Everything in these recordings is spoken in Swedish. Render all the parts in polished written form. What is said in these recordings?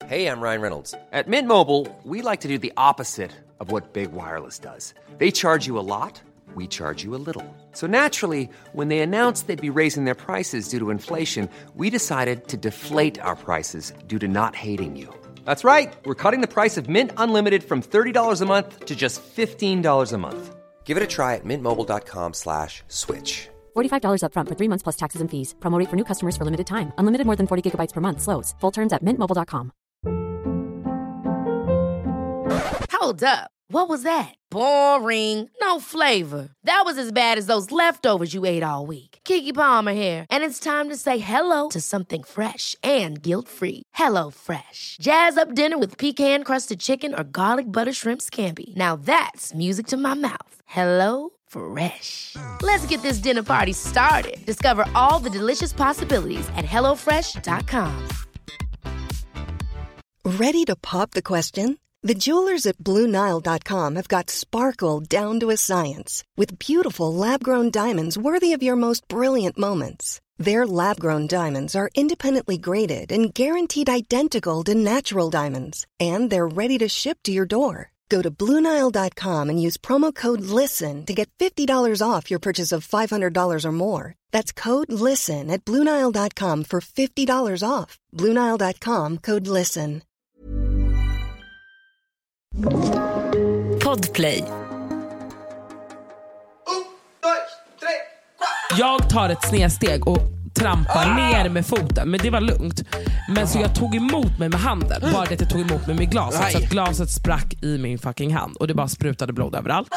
Hey, I'm Ryan Reynolds. At Mint Mobile, we like to do the opposite of what Big Wireless does. They charge you a lot, we charge you a little. So naturally, when they announced they'd be raising their prices due to inflation, we decided to deflate our prices due to not hating you. That's right. We're cutting the price of Mint Unlimited from $30 a month to just $15 a month. Give it a try at mintmobile.com/switch. $45 up front for 3 months plus taxes and fees. Promo rate for new customers for limited time. Unlimited more than 40 gigabytes per month. Slows full terms at mintmobile.com. Hold up. What was that? Boring. No flavor. That was as bad as those leftovers you ate all week. Keke Palmer here. And it's time to say hello to something fresh and guilt-free. Hello Fresh. Jazz up dinner with pecan-crusted chicken or garlic butter shrimp scampi. Now that's music to my mouth. Hello Fresh. Let's get this dinner party started. Discover all the delicious possibilities at hellofresh.com. Ready to pop the question? The jewelers at BlueNile.com have got sparkle down to a science with beautiful lab-grown diamonds worthy of your most brilliant moments. Their lab-grown diamonds are independently graded and guaranteed identical to natural diamonds, and they're ready to ship to your door. Go to BlueNile.com and use promo code LISTEN to get $50 off your purchase of $500 or more. That's code LISTEN at BlueNile.com for $50 off. BlueNile.com, code LISTEN. Podplay. Jag tar ett snedsteg och trampar ner med foten, men det var lugnt. Men så jag tog emot mig med handen. Bara det att jag tog emot mig med glaset. Så att glaset sprack i min fucking hand. Och det bara sprutade blod överallt.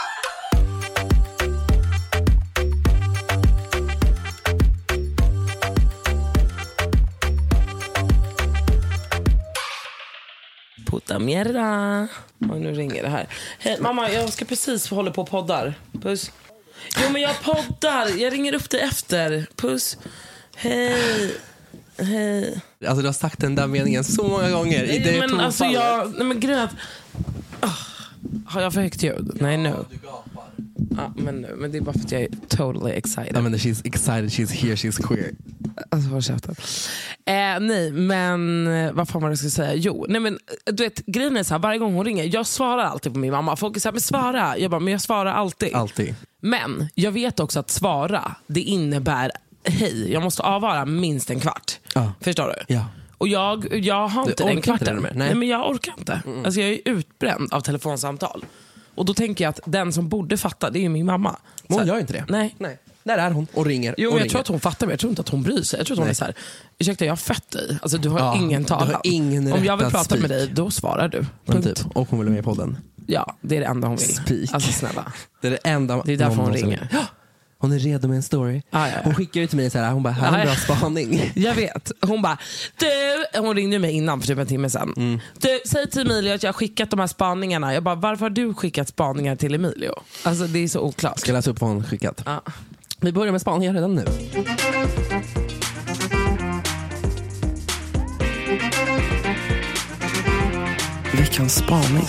Puta mierda. Och nu ringer det här. Hej mamma, jag ska precis hålla på och poddar. Puss. Jo men jag poddar. Jag ringer upp dig efter. Puss. Hej. Hej. Alltså du har sagt den där meningen så många gånger. Nej, men alltså nej men grejen att har jag för högt ljud? Nej nu. Ja, men det är bara för att jag är totally excited. Ja, men she's excited, she's here, she's queer. Alltså vad käften. Nej, men vad fan var det jag skulle säga? Jo, nej men du vet, grejen är så här, varje gång hon ringer, jag svarar alltid på min mamma. Folk är så här, men svara. Jag bara, men jag svarar alltid. Alltid. Men jag vet också att svara, det innebär hej, jag måste avvara minst en kvart. Förstår du? Ja. Och jag har inte den kvarten. Nej, men jag orkar inte. Alltså jag är utbränd av telefonsamtal. Och då tänker jag att den som borde fatta, det är ju min mamma. Men hon gör inte det. Nej. Där är hon och ringer. Jo, och jag ringer. tror att hon fattar, men jag tror inte att hon bryr sig. Jag tror att hon är så här, ursäkta, jag har fött dig. Alltså du har ingen talan. Du har ingen om jag vill rätt prata att med dig, då svarar du. Typ. Och hon vill med i podden. Ja, det är det enda hon vill. Speak. Alltså snälla. Det är det enda. Det är därför hon ringer. Hon är redo med en story. Hon skickar ju till mig så här, hon bara, här är en bra spaning. Jag vet. Hon bara, hon ringde mig innan för typ en timme sedan. Du, säg till Emilio att jag har skickat de här spaningarna. Jag bara, varför har du skickat spaningar till Emilio? Alltså det är så oklart. Ska jag läsa upp vad hon skickat? Ja. Vi börjar med spaningar redan nu. Veckans spaning.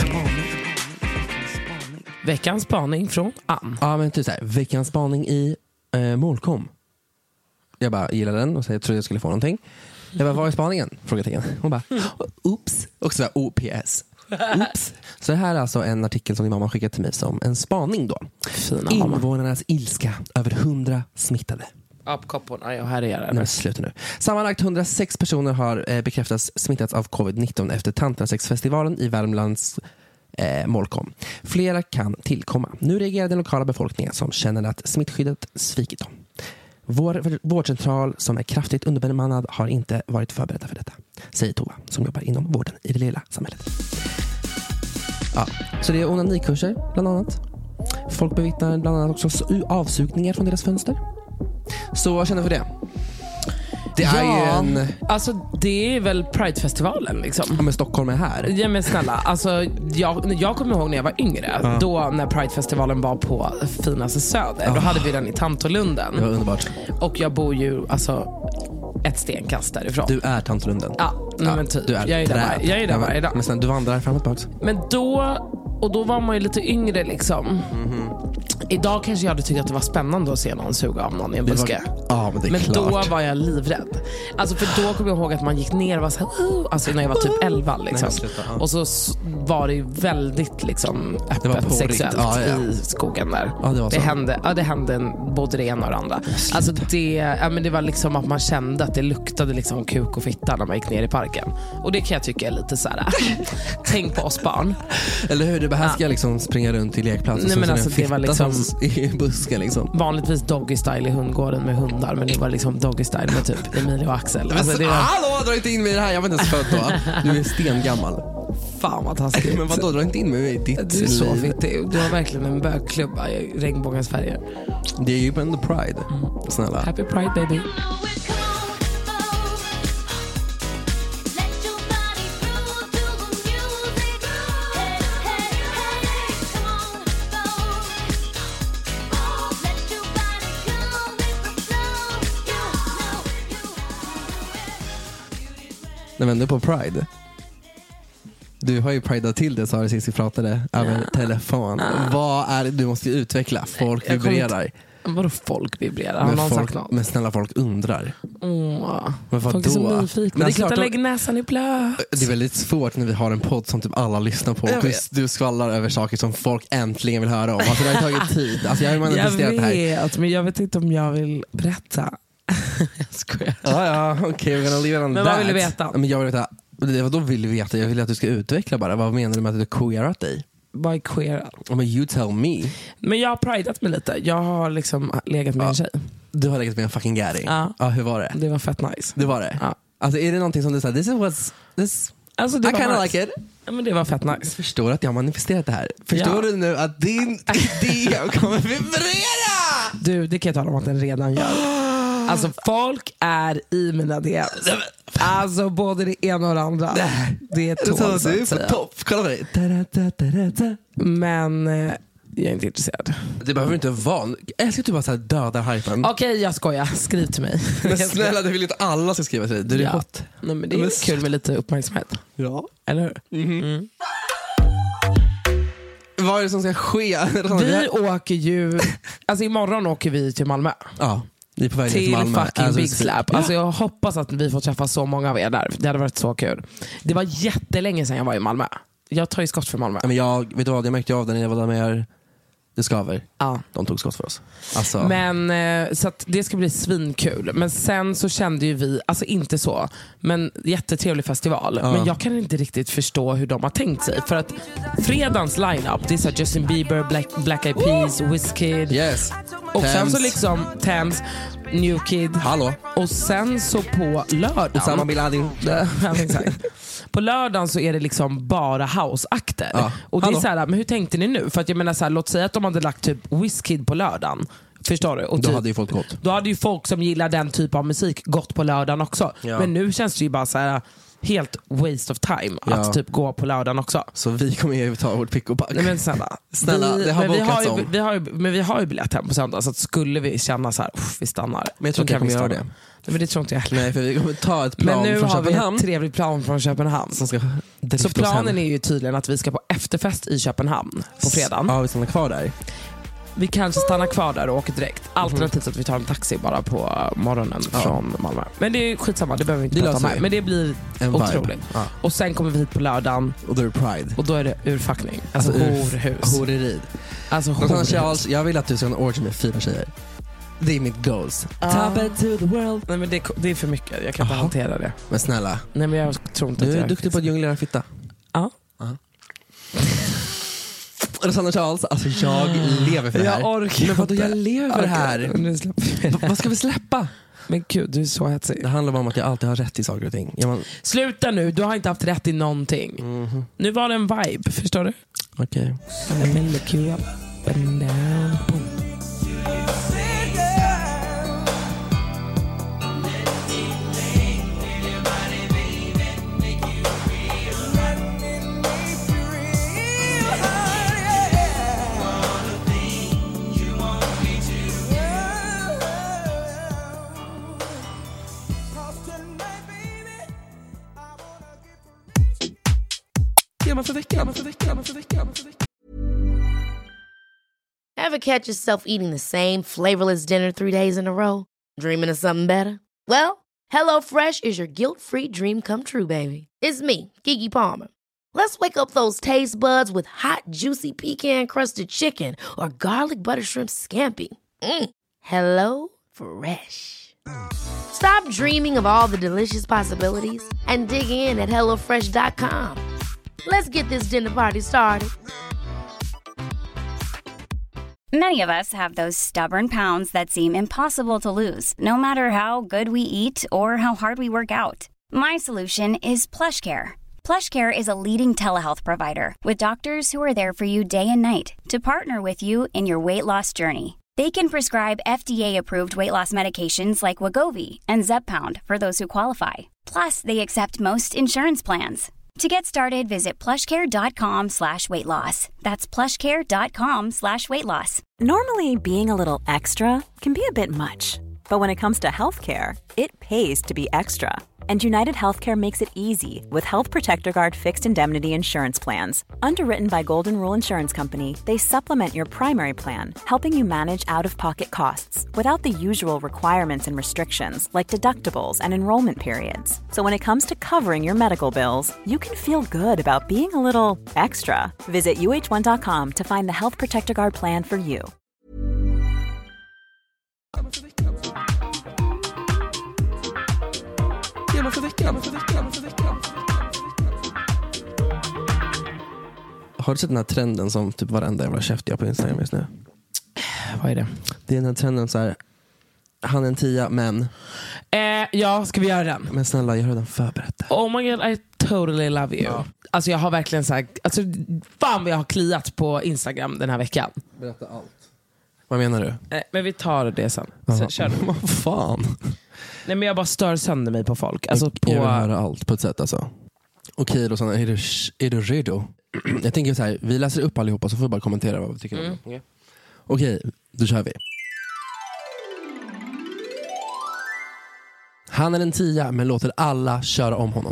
Veckans spaning från Ann. Ja, men typ så här, veckans spaning i Målkom. Jag bara gillade den och så jag trodde jag skulle få någonting. Jag bara, vad är spaningen? Frågetecken. Hon bara, oops. Och så OPS. Oops. Så det här är alltså en artikel som din mamma skickat till mig som en spaning då. Fina invånarnas ilska över 100 smittade. Apkopporna, ja, här är det. Nej, sluta nu. Sammanlagt 106 personer har bekräftats smittats av covid-19 efter Tantrasexfestivalen i Värmlands Målkom. Flera kan tillkomma. Nu reagerar den lokala befolkningen som känner att smittskyddet svikit dem. Vår vårdcentral som är kraftigt underbemannad har inte varit förberedda för detta, säger Tova som jobbar inom vården i det lilla samhället. Ja, så det är onanikurser bland annat. Folk bevittnar bland annat också avsugningar från deras fönster. Så vad känner du för det? Det är ju en... Alltså det är väl Pride-festivalen liksom. Ja, men Stockholm är här. Ja men snälla, alltså jag kommer ihåg när jag var yngre, då när Pride-festivalen var på finaste Söder, då hade vi den i Tantolunden. Det var underbart. Och jag bor ju alltså ett stenkast därifrån. Du är Tantolunden. Ja, men typ. Du är jag är där varje dag. Men sen du vandrar fram och tillbaka. Men då var man ju lite yngre liksom. Idag kanske jag hade tyckt att det var spännande att se någon suga av någon i en buske. Ja, men det är Men klart. då var jag livrädd. Alltså för då kommer jag ihåg att man gick ner och var så här, alltså när jag var typ 11 liksom. Nej, sluta, ja. Och så var det ju väldigt liksom öppet sexuellt i skogen där. Ja, det var så. Det hände både det ena och det andra. Alltså det var liksom att man kände att det luktade liksom kuk och fitta när man gick ner i parken. Och det kan jag tycka är lite så här. Tänk på oss barn. Eller hur, det behärskar liksom springa runt i lekplatsen. Nej, men alltså, det var liksom i busken liksom. Vanligtvis doggy style i hundgården med hundar, men det var liksom doggy style med typ Emilie och Axel. Alltså, det var... Hallå, dra inte in mig i det här. Jag var inte ens född då. Du är stengammal. Fan vad taskigt. Men vadå, dra inte in mig i ditt Du är så liv. fittig. Du har verkligen en bögklubba i regnbågens färger. Det är ju på ändå Pride. Snälla. Happy Pride baby. När vi ändå är på Pride. Du har ju pridat till det, sa du sist vi pratade över telefon. Vad är det du måste utveckla? Folk vibrerar. Vadå folk vibrerar? Har någon sagt något? Men snälla, folk undrar. Men vadå? Folk är så nyfikna. Men det är klart, lägg näsan i blöt. det är väldigt svårt när vi har en podd som typ alla lyssnar på. Du skvallrar över saker som folk äntligen vill höra om. Alltså det har tagit tid. Alltså jag har manifesterat det här. Jag vet, men jag vet inte om jag vill berätta. Jag skojar. Ja, okej, we're gonna leave it on Men that. vad vill du veta? Men jag vill veta. Vad vill du veta? Jag vill att du ska utveckla bara. Vad menar du med att du queerat dig? Vad är queer? Men you tell me. Men jag har pridat mig lite. Jag har liksom legat med en tjej. Du har legat med en fucking Gary. Ja. Hur var det? Det var fett nice. Det var det? Ja. Alltså är det någonting som du sa, Alltså, det I var kinda nice. like it. Ja, men det var fett nice. Jag förstår att jag har manifesterat det här. Förstår du nu att din idé kommer vibrera? Du, det kan jag tala om att den redan gör. Alltså folk är i mina DMs. Alltså både det ena och det andra. Det är tål, så du är att på säga. topp. Kolla på dig. Men jag är inte intresserad. Det behöver inte vara. Jag älskar att du bara så här dödar hypen. Okej, jag skojar. Skriv till mig. Men snälla, du vill inte att alla ska skriva till dig. Du är Ja. hot. Nej, men det är kul med lite uppmärksamhet. Ja. Eller hur? Vad är det som ska ske? Vi åker ju... Alltså imorgon åker vi till Malmö. Ja, vi är på väg Till Malmö. fucking Big Slap. Alltså jag hoppas att vi får träffa så många av er där. Det hade varit så kul. Det var jättelänge sedan jag var i Malmö. Jag tar ju skott för Malmö. Ja, men vet du vad, jag märkte av det när jag var där med det skaver. Ja. De tog skott för oss. Alltså. Men så att det ska bli svinkul. Men sen så kände ju vi, alltså inte så, men jättetrevlig festival. Men jag kan inte riktigt förstå hur de har tänkt sig. För att fredagens lineup, det är så här Justin Bieber, Black Eyed Peas, Wizkid. Yes. Och sen Thames. så liksom Thames, New Kid. Hallå. Och sen så på lördagen Osama Bin Laden. Ja, exakt. På lördagen så är det liksom bara house-akter. Ja. Och det är Hallå. så här, men hur tänkte ni nu? För att jag menar så här, låt säga att de hade lagt typ Wizkid på lördagen. Förstår du? Och Då typ, hade ju folk gått. då hade ju folk som gillar den typ av musik gått på lördagen också. Ja. Men nu känns det ju bara så här helt waste of time att typ gå på lördagen också. Så vi kommer ju ta vårt pick och pack. Nej, men snälla, Det har bokats om. Men vi har ju biljett hem på söndag. Så att skulle vi känna så här, vi stannar. Men jag tror inte jag kommer göra det. Nej, men det tror inte jag heller. Nej, för vi kommer ta ett plan Men nu från har vi Köpenhamn. ett trevligt plan från Köpenhamn. Som ska Så planen är ju tydligen att vi ska på efterfest i Köpenhamn på fredagen. Ja, vi stannar kvar där. Vi kanske stannar kvar där och åker direkt. Alternativt att vi tar en taxi bara på morgonen från Malmö. Men det är skitsamma, det behöver vi inte Det prata löser om här. vi. Men det blir En vibe. otroligt. Ja. Och sen kommer vi hit på lördagen Och då är det Pride. och då är det urfuckning. Alltså horhus. Horeri. Alltså Rosanna horhus. Charles, jag vill att du ska ha en orgy med 4 tjejer. Det är mitt goals. Top it to the world. Nej, men det är för mycket, jag kan inte Aha. hantera det. Men snälla, Nej, men jag tror inte du att är jag... duktig på att jonglera fitta. Ja. Rosanna Charles, alltså jag lever för det här. Jag orkar Men vadå, inte. jag lever för det här. Okej, nu släpper vi det. Vad ska vi släppa? Men gud, du är så hetsig. Det handlar bara om att jag alltid har rätt i saker och ting. Sluta nu, du har inte haft rätt i någonting. Nu var det en vibe, förstår du? Okej. Let me look you up and down. Boom. Ever catch yourself eating the same flavorless dinner 3 days in a row? Dreaming of something better? Well, HelloFresh is your guilt-free dream come true, baby. It's me, Keke Palmer. Let's wake up those taste buds with hot, juicy pecan-crusted chicken or garlic butter shrimp scampi. Hello Fresh. Stop dreaming of all the delicious possibilities and dig in at HelloFresh.com. Let's get this dinner party started. Many of us have those stubborn pounds that seem impossible to lose, no matter how good we eat or how hard we work out. My solution is PlushCare. PlushCare is a leading telehealth provider with doctors who are there for you day and night to partner with you in your weight loss journey. They can prescribe FDA-approved weight loss medications like Wegovy and Zepbound for those who qualify. Plus, they accept most insurance plans. To get started, visit plushcare.com/weightloss. That's plushcare.com/weightloss. Normally, being a little extra can be a bit much, but when it comes to healthcare, it pays to be extra. And United Healthcare makes it easy with Health Protector Guard fixed indemnity insurance plans. Underwritten by Golden Rule Insurance Company, they supplement your primary plan, helping you manage out-of-pocket costs without the usual requirements and restrictions like deductibles and enrollment periods. So when it comes to covering your medical bills, you can feel good about being a little extra. Visit uh1.com to find the Health Protector Guard plan for you. Har du sett den här trenden som typ varenda jävla käft jag på Instagram just nu? Vad är det? Det är den här trenden så här. Han är en 10, men... Ja, ska vi göra den? Men snälla, jag har redan förberett. Oh my god, I totally love you. Ja. Alltså jag har verkligen sagt, alltså fan vad jag har kliat på Instagram den här veckan. Berätta allt. Vad menar du? Men vi tar det sen. Kör du. Vad fan? Nej, men jag bara stör sönder mig på folk. Alltså på... Jag vill höra allt på ett sätt alltså. Okej då, Sanna, är du redo? Jag tänker så här, vi läser upp allihopa så får vi bara kommentera vad vi tycker om det. Okej, då kör vi. Han är en 10 men låter alla köra om honom.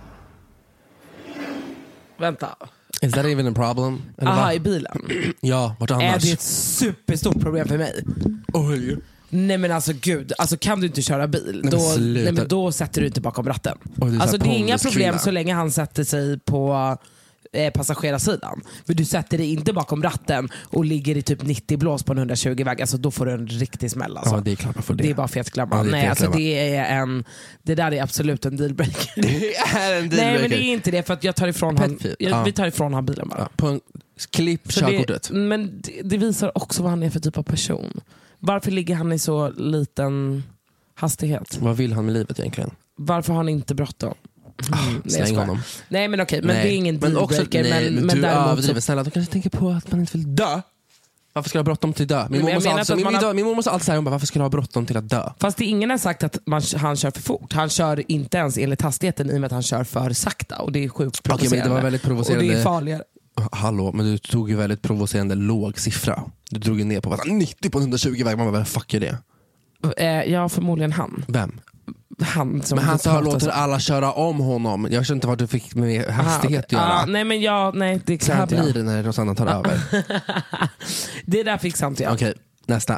Vänta. Is that even a problem? Aha, i bilen. Ja, vart annars? Är det ett superstort problem för mig? Oj. Nej men alltså gud, alltså kan du inte köra bil men då sätter du inte bakom ratten. Alltså det är inga problem så länge han sätter sig på passagerarsidan. Men du sätter dig inte bakom ratten och ligger i typ 90 blås på en 120-väg. Alltså då får du en riktig smäll alltså. Ja, det är klart man får det. Det är bara fetglömma. Nej, alltså det där är absolut en dealbreaker. Det är en dealbreaker. Nej men det är inte det, för att jag tar ifrån vi tar ifrån han bilen bara. Ja, på en klipp körkortet. Men det visar också vad han är för typ av person. Varför ligger han i så liten hastighet? Vad vill han med livet egentligen? Varför har han inte bråttom? Släng honom. Nej men okej, men det är ingen dealbreaker. Men du däremot överdriver. Snälla, du kanske tänker på att man inte vill dö. Varför ska du ha bråttom till dö? Min mor måste alltid säga, varför ska du ha bråttom till att dö? Fast det ingen har sagt att han kör för fort. Han kör inte ens enligt hastigheten i och med att han kör för sakta. Och det är sjukt provocerande. Men det var väldigt provocerande. Och det är farligare. Hallå, men du tog ju väldigt provocerande låg siffra. Du drog ju ner på 90 på 120-väg. Man bara, vad fuck är det? Ja, förmodligen han. Vem? Han som men han sa låter alla köra om honom. Jag vet inte vad du fick med hastighet att göra. Nej men nej, det är så här blir det när Rosanna tar över. Det där fixar inte jag. Okej, nästa.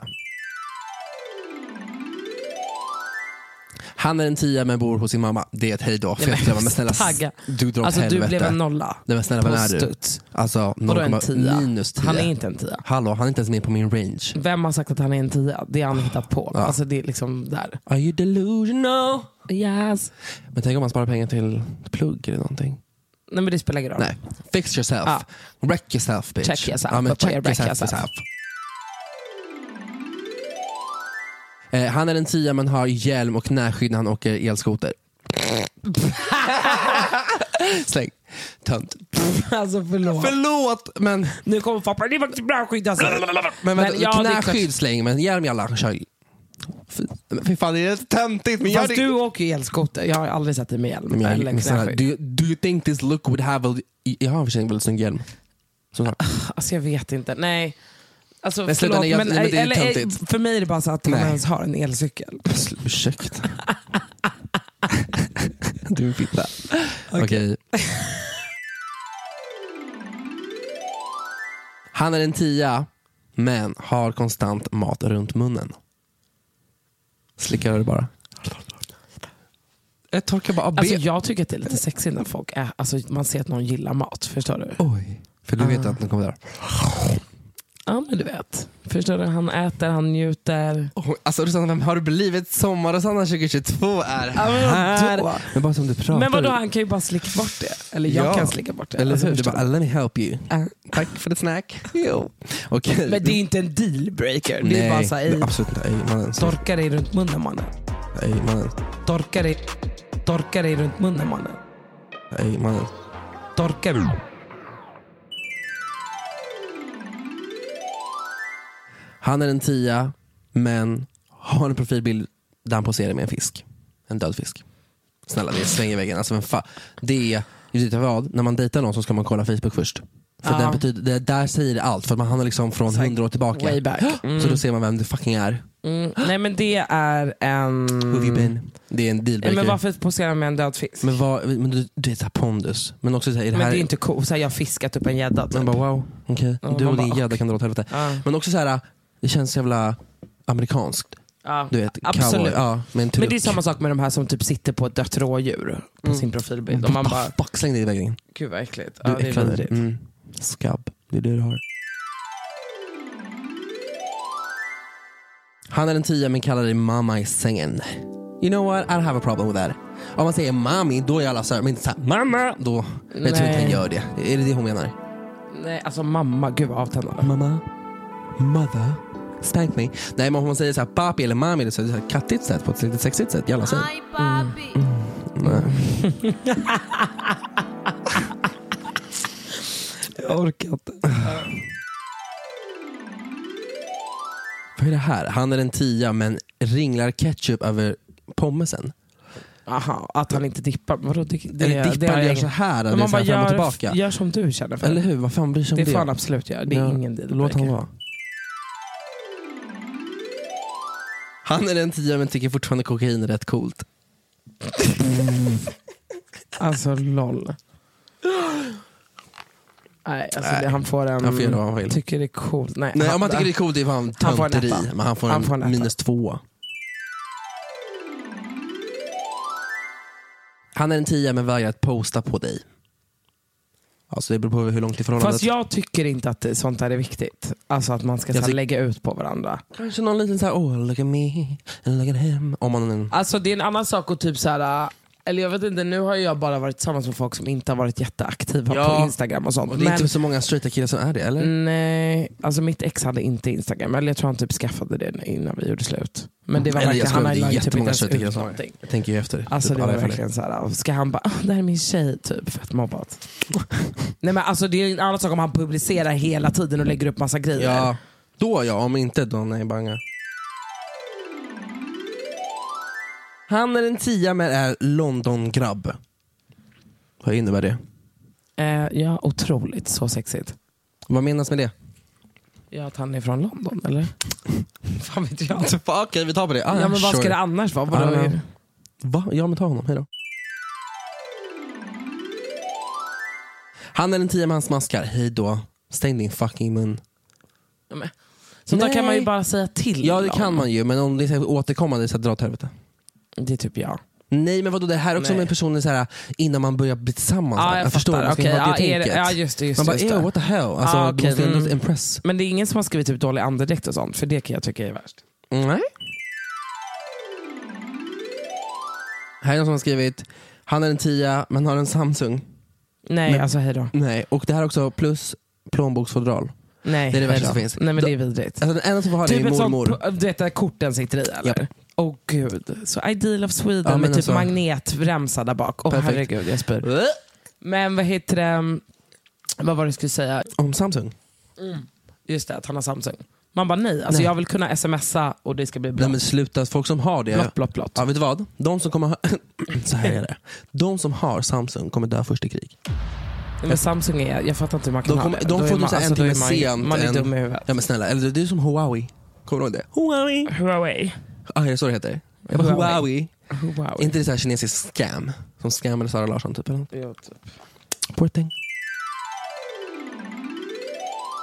Han är en 10 men bor hos sin mamma. Det är ett hej då. Men snälla, du drar alltså helvete. Du blev en nolla. Nej, men snälla, vad är du? Alltså, minus 10. Han är inte en 10. Hallå, han är inte ens med på min range. Vem har sagt att han är en 10? Det är han hittat på. Ja. Alltså det är liksom där. Are you delusional? Yes. Men tänk om man sparar pengar till plugg eller någonting. Nej men det spelar ingen roll. Nej. Fix yourself. Wreck yourself, bitch. Check yourself. Ja, men check yourself. Han är en 10 men har hjälm och knäskydd när han åker elskoter. Släng. Tönt. Alltså Förlåt, men nu kommer pappa. Det var inte bra skydd alltså. Men knäskydd släng, men hjälm i alla kör. Fy fan, det är töntigt. Men fast du åker ju elskoter. Jag har aldrig sett dig med hjälm. Do you think this look would have jag har för sig en väldigt snygg hjälm. Alltså jag vet inte. Nej. Alltså, men för mig är det bara så att man ens har en elcykel. Ursäkta. Du är fitta. Okej. Han är en 10 men har konstant mat runt munnen. Slickar du bara? Jag torkar bara Alltså jag tycker att det är lite sexigt när folk är, alltså man ser att någon gillar mat, förstår du? Oj, för du vet att den kommer där. Ja, men du vet. Förstår du? Han äter, han njuter. Alltså Rosanna, vem har du blivit? Sommar Rosanna 2022 är här. Men bara som du pratar. Men vadå, han kan ju bara slicka bort det. Eller jag kan slicka bort det. Eller alltså, hur? Du bara, let me help you. Tack för det snack. Jo. Okay. Men det är inte en dealbreaker. Det är bara så här, absolut inte. Mannen. Torka dig runt munnen, mannen. Mannen. Torka dig runt munnen, mannen. Mannen. Torka dig. Han är en 10, men har en profilbild där han poserar med en fisk. En död fisk. Snälla, det är sväng i väggen. Alltså, det är, vad? När man dejtar någon så ska man kolla Facebook först. För den betyder, där säger det allt. För man är liksom från 100 år tillbaka. Way back. Så då ser man vem det fucking är. Nej, men det är en... Who have you been? Det är en dealbreaker. Men varför posera med en död fisk? Men du är så här pondus. Men också så här, men det är inte cool. Så här, jag har fiskat upp en gädda. Typ. Man bara wow, okej. Du och din gädda kan dra åt helvete. Men också så här, det känns jävla amerikanskt. Ja, du vet, absolut. Cowboy, ja, men det är samma sak med de här som typ sitter på ett dött rådjur på sin profilbild. Och man bara... Backsläng dig i väggen. Gud vad äckligt. Du är äcklad. Skabb, det är det du har. Han är en 10 men kallar dig mamma i sängen. You know what? I don't have a problem with that. Om man säger mami, då är alla så här, men inte så här, mamma, då. Jag tror inte han gör det. Är det hon menar? Nej, alltså mamma, gud vad avtändande. Mamma, mother, spank me. Nej, men om man säger så här, papi eller mami, det är så här kattigt sätt på ett lite sexigt sätt. Jävla säg. Jag orkar inte. Vad är det här? Han är en 10 men ringlar ketchup över pommesen. Aha, att han inte dippar. Vadå, eller dippar gör så här. Men man bara fram och tillbaka. Gör som du känner för. Eller hur? Vad fan bryr sig om det? Det får han absolut göra. Det är ingen deal. Låt han vara. Han är en 10 men tycker fortfarande kokain är rätt coolt. Alltså lol. Nej, alltså det, han får en... Han får göra vad han vill. Tycker det är coolt. Nej, om man tycker det är coolt, det är fan tönteri. Men han får en -2. Han är en 10 men vägrar att posta på dig. Alltså det beror på hur långt i förhållandet. Fast jag tycker inte att sånt här är viktigt. Alltså att man ska lägga ut på varandra. Kanske någon liten såhär, look at me and look at him. Alltså det är en annan sak att typ såhär... Eller jag vet inte, nu har jag bara varit tillsammans med folk som inte har varit jätteaktiva på Instagram och sånt. Och det är inte så många straighta killar som är det, eller? Nej, alltså mitt ex hade inte Instagram. Eller jag tror han typ skaffade det innan vi gjorde slut. Men det var verkligen, han hade typ inte ens ut någonting. Jag tänker ju efter. Alltså typ det var verkligen såhär, ska han bara, det här är min tjej typ, fett mobbat. Nej men alltså det är en annan sak om han publicerar hela tiden och lägger upp massa grejer. Ja, då om inte då nej banga. Han är en 10 men är London-grabb. Vad innebär det? Ja, otroligt. Så sexigt. Vad menas med det? Ja, att han är från London, eller? Fan vet jag. Okej, vi tar på det. Ja, men vad ska det annars vara? Va? Ja, men ta honom. Hej då. Han är en 10 men han smaskar. Hej då. Stäng din fucking mun. Ja, men. Så då kan man ju bara säga till. Ja, det kan man ju. Men om det är återkommande så dra åt helvete. Det är typ jag. Nej, men vadå, det här är också med personer så här, innan man börjar bli tillsammans. Ja, jag förstår. Okay, ja, just det. Man bara, what the hell? Alltså, du måste ändå impress. Men det är ingen som har skrivit typ dålig andedräkt och sånt, för det kan jag tycka är värst. Nej. Här är någon som har skrivit, han är en 10 men har en Samsung. Nej, men, alltså hej då. Nej, och det här är också plus plånboksfodral. Nej, det är det värsta som finns. Nej, men det är vidrigt. Alltså, den enda som får ha typ det är mormor. Sånt, du vet där korten sitter i, eller? Yep. Åh gud, så Ideal of Sweden med typ alltså, magnetremsa där bak. Herregud, jag spyr. Men vad heter det? Vad var det jag skulle säga? Om Samsung? Just det, att han har Samsung. Man bara nej, alltså jag vill kunna smsa och det ska bli bra. Nej men sluta, folk som har det. Blott. Ja, vet du vad? De som kommer så här är det. De som har Samsung kommer dö först i krig. Men Samsung är, jag fattar inte hur man kan ha det. De får en timme sent. Man är dum i huvudet. Ja men snälla, eller det är som Huawei. Kommer du ihåg det? Huawei. Ja, det så det heter. Huawei. Inte det så här kinesisk scam som scammade Sara Larsson typ eller? Ja, typ. Poor thing.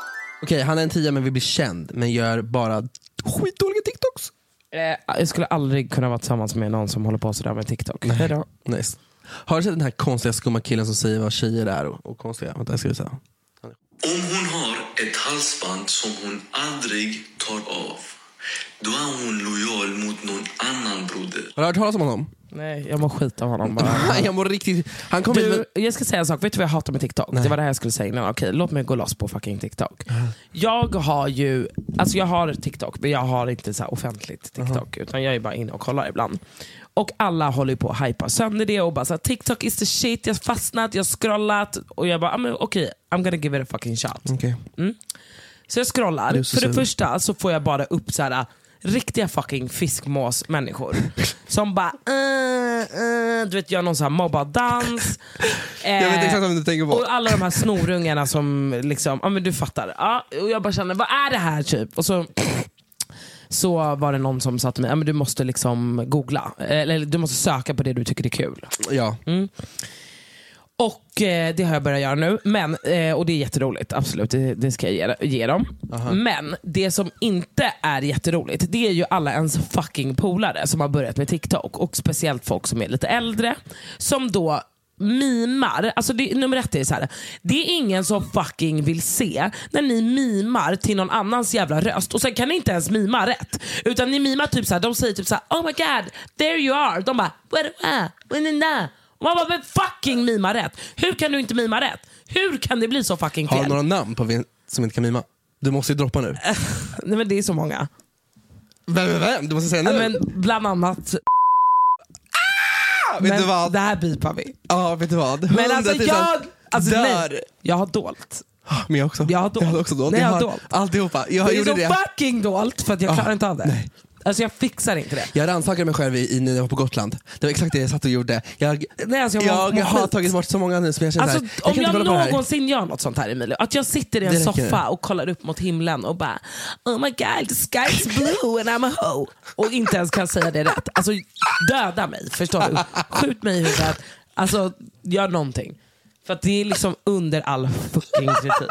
Okej, han är en 10 men vill bli känd, men gör bara skitdåliga TikToks. Jag skulle aldrig kunna vara tillsammans med någon som håller på sådär med TikTok. Hejdå. Nice. Har du sett den här konstiga skumma killen som säger vad tjejer är och konstiga? Vänta, jag ska säga. Om hon har ett halsband som hon aldrig tar av, då är hon lojal mot någon annan broder. Har du hört talas om honom? Nej, jag mår skit av honom bara. Jag mår riktigt... Han kom Jag ska säga en sak, vet du vad jag hatar med TikTok? Nej. Det var det här jag skulle säga innan. Okej, låt mig gå loss på fucking TikTok. Jag har ju, alltså jag har TikTok, men jag har inte så här offentligt TikTok, utan jag är bara inne och kollar ibland. Och alla håller ju på att hypa sönder det och bara så här, TikTok is the shit, jag har fastnat, jag har scrollat och jag bara, okej, I'm gonna give it a fucking shot. Okay. Så jag scrollar, för det första så får jag bara upp så här riktiga fucking fiskmås-människor som bara du vet, gör någon sån här mobbadans. Jag vet exakt vad du tänker på. Och alla de här snorungarna som liksom, ja men du fattar. Ja, och jag bara känner, vad är det här typ? Och så var det någon som sa till mig, ja men du måste liksom googla, eller du måste söka på det du tycker är kul. Ja. Och det har jag börjat göra nu. Men, och det är jätteroligt, absolut, det ska jag ge dem. Men det som inte är jätteroligt, det är ju alla ens fucking polare som har börjat med TikTok. Och speciellt folk som är lite äldre, som då mimar. Alltså nummer 1 är så här: det är ingen som fucking vill se när ni mimar till någon annans jävla röst. Och sen kan ni inte ens mima rätt, utan ni mimar typ så här, de säger typ så här, oh my god, there you are. De bara, man bara, men fucking mima rätt. Hur kan du inte mima rätt? Hur kan det bli så fucking fel? Har du några namn på som inte kan mima? Du måste ju droppa nu. Nej men det är så många. Vem? Du måste säga nu. Men bland annat vet du vad? Det här bipar vi. Ja, vet du vad? Men alltså dör. Jag har dolt. Men jag också. Jag har också dolt. Nej, jag har dolt. Alltihopa. Det är så fucking dolt för att jag klarar inte av det. Nej. Alltså jag fixar inte det. Jag rannsakade mig själv när jag var på Gotland. Det var exakt det jag satt och gjorde. Jag har tagit bort så många nu som jag känner, alltså, om jag någonsin gör något sånt här, Emilio, att jag sitter i en soffa och kollar upp mot himlen och bara, oh my god, the sky is blue and I'm a hoe, och inte ens kan säga det rätt. Alltså döda mig, förstår du? Skjut mig i huvudet. Alltså gör någonting. För att det är liksom under all fucking kritik.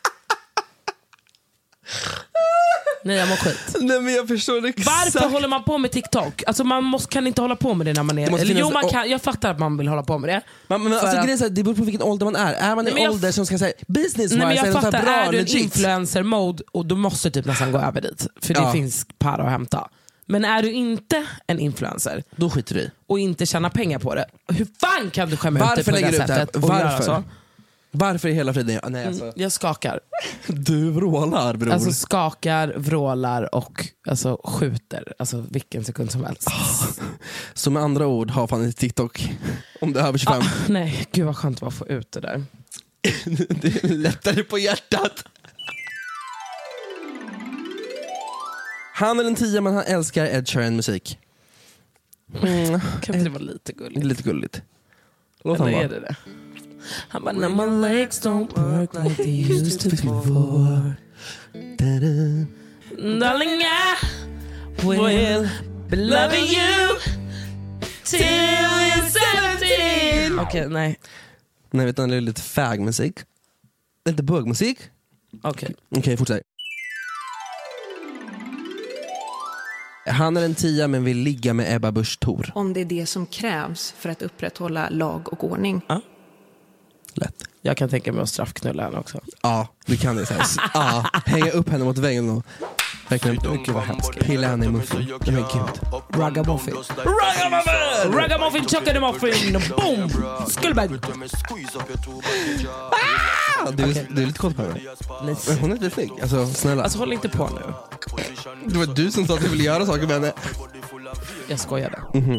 Nej, jag mår skit. Nej, men jag förstår exakt. Varför håller man på med TikTok? Alltså man kan inte hålla på med det när man är... Eller jo, man kan, jag fattar att man vill hålla på med det. Men alltså, det beror på vilken ålder man är. Är man i ålder som ska säga business-wise? Nej, men jag fattar, bra, är du en legit influencer-mode och du måste typ nästan gå över dit. För det finns par att hämta. Men är du inte en influencer, då skiter du i. Och inte tjäna pengar på det, hur fan kan du skämma ut det på det sättet? Varför? Varför i hela friden? Nej, alltså. Jag skakar. Du vrålar, bror. Alltså skakar, vrålar och alltså skjuter. Alltså vilken sekund som helst. Så med andra ord, ha fan i TikTok om du är över 25. Nej, gud vad skönt att bara få ut det där. Det är lättare på hjärtat. Han är en 10, men han älskar Ed Sheeran musik. Kan inte det vara lite gulligt? Lite gulligt. Låt han vara. Är det? Han bara, now my legs don't work like they used to before. Darling, I will be loving you till you're 17. Okej, nej. Nej, vet du, det är lite fagmusik. Det är inte bögmusik. Okej, fortsätt. Han är en 10 men vill ligga med Ebba Busch Thor. Om det är det som krävs för att upprätthålla lag och ordning. Ja. Lätt. Jag kan tänka mig att straffknulla henne också. Ja, du kan det. Ja, hänga upp henne mot väggen och verkligen pilla henne i muffen. Men gud. Ragamuffin. Ragamuffin, chockade muffin. Boom! Skullbag. Du är lite kort på henne. Men hon är lite snygg. Alltså, snälla. Alltså, håll inte på nu. Det var du som sa att du ville göra saker med henne. Jag skojade.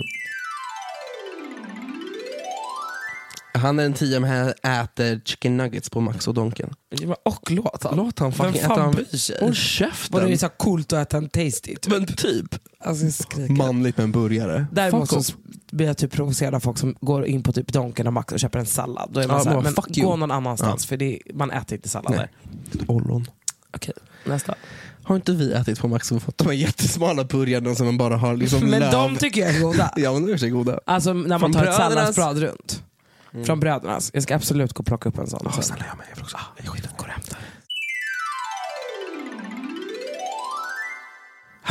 Han är en 10 men han äter chicken nuggets på Max och Donken. Och låt han fucking äta. Vem bryr sig? Håll käften. Var det så coolt att äta en tasty typ? Men typ. Alltså, manligt med en burgare. Däremot så blir jag typ provocerad av folk som går in på typ Donken och Max och köper en sallad. Då är man såhär, men gå någon annanstans. För man äter inte sallad där. Ollon. Okej, nästa. Har inte vi ätit på Max och fått de här jättesmala burgarna som man bara har liksom men löv. De tycker jag är goda. Ja, men de är goda. Alltså när man tar ett salladsblad runt. Från Brödernas. Jag ska absolut gå och plocka upp en sån. Snälla, jag med. Jag vill också. Jag går och hämtar.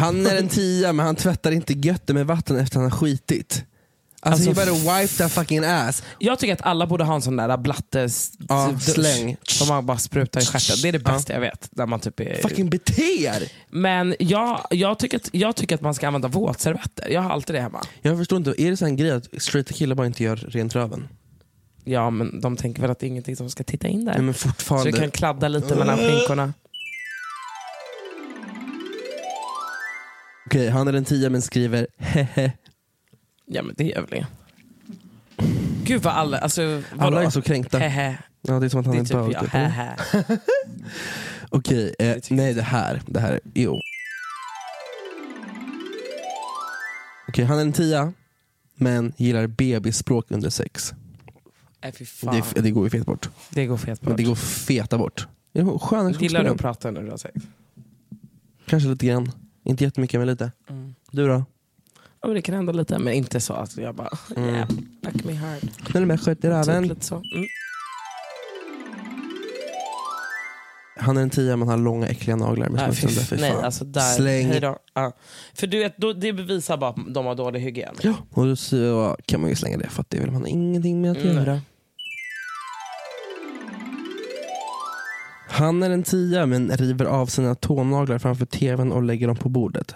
Han är en 10, men han tvättar inte götter med vatten efter han har skitit. Alltså he better wipe that fucking ass. Jag tycker att alla borde ha en sån där blattes släng som man bara sprutar i stjärten. Det är det bästa jag vet. Där man typ är... Fucking beter. Men jag tycker att man ska använda våtservetter. Jag har alltid det hemma. Jag förstår inte, är det så en grej att straight killar bara inte gör rent röven? Ja, men de tänker väl att det är ingenting som ska titta in där. Nej, men fortfarande. Så du kan kladda lite mellan skinkorna. Okej, han är en 10 men skriver hehe. Ja, men det är väl. Gud vad alla... Alltså, alla är så kränkta. Hehe. Ja, det är som att han är bög. Typ, ja, Okej, nej det här jo. Okej, han är en 10 men gillar bebisspråk under sex. Fy fan. Det går ju fet bort. Det går fet bort. Det går feta bort. Gillar du att prata när du har sex? Kanske lite grann. Inte jättemycket, men lite. Du då? Ja, det kan hända lite, men inte så att jag bara back me hard. När med sköt i röven. Lite så. Han är en 10 men har långa äckliga naglar med smuts. Nej, alltså där. Släng. Hejdå. För du vet, det bevisar bara att de har dålig hygien. Ja, och då så kan man ju slänga det för att det vill man ingenting med att göra. Han är en 10 men river av sina tånaglar framför tvn och lägger dem på bordet.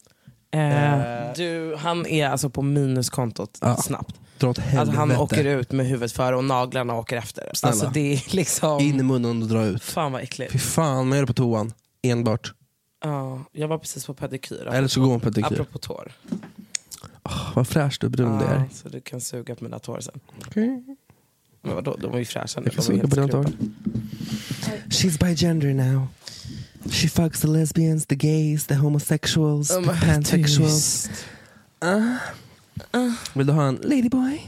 Han är alltså på minuskontot snabbt. Alltså han åker ut med huvudet för och naglarna åker efter. Snälla. Alltså det är liksom... In i munnen och dra ut. Fan vad äckligt. Fy fan, man gör det på toan. Enbart. Ja, jag var precis på pedikyr. Eller så går man på pedikyr. Apropå tår. Vad fräscht och brun det är. Så du kan suga på mina tår sen. Okay. Men vadå, de var ju fräscha nu. Jag kan suga på dina tår. She's by gender now. She fucks the lesbians, the gays, the homosexuals, the pansexuals. Vill du ha en ladyboy?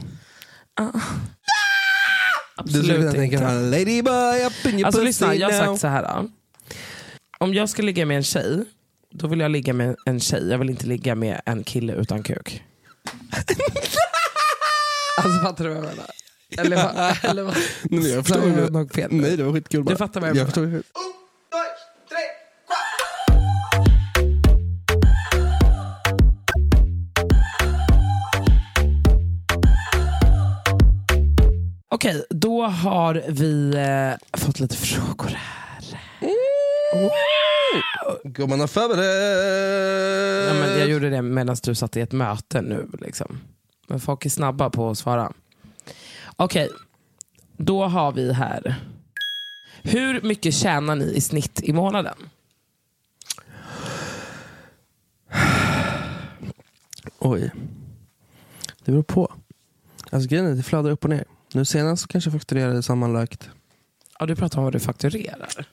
Absolut inte. Ha en ladyboy up in your alltså pussy lyssna, jag har now. sagt så här. Om jag ska ligga med en tjej, då vill jag ligga med en tjej. Jag vill inte ligga med en kille utan kuk. Alltså fattar du vad jag menar? Eller vad? Nej, jag förstår det. Nej, det var skitkul bara. Du fattar vad jag menar. Förstår. Okej, då har vi fått lite frågor här. Går man förberedd? Ja, men jag gjorde det medan du satt i ett möte nu. Liksom. Men folk är snabba på att svara. Okej, då har vi här. Hur mycket tjänar ni i snitt i månaden? Oj. Det beror på. Alltså grejen är, det flödar upp och ner. Nu senast så kanske jag fakturerade sammanlagt. Ja, du pratar om vad du fakturerar.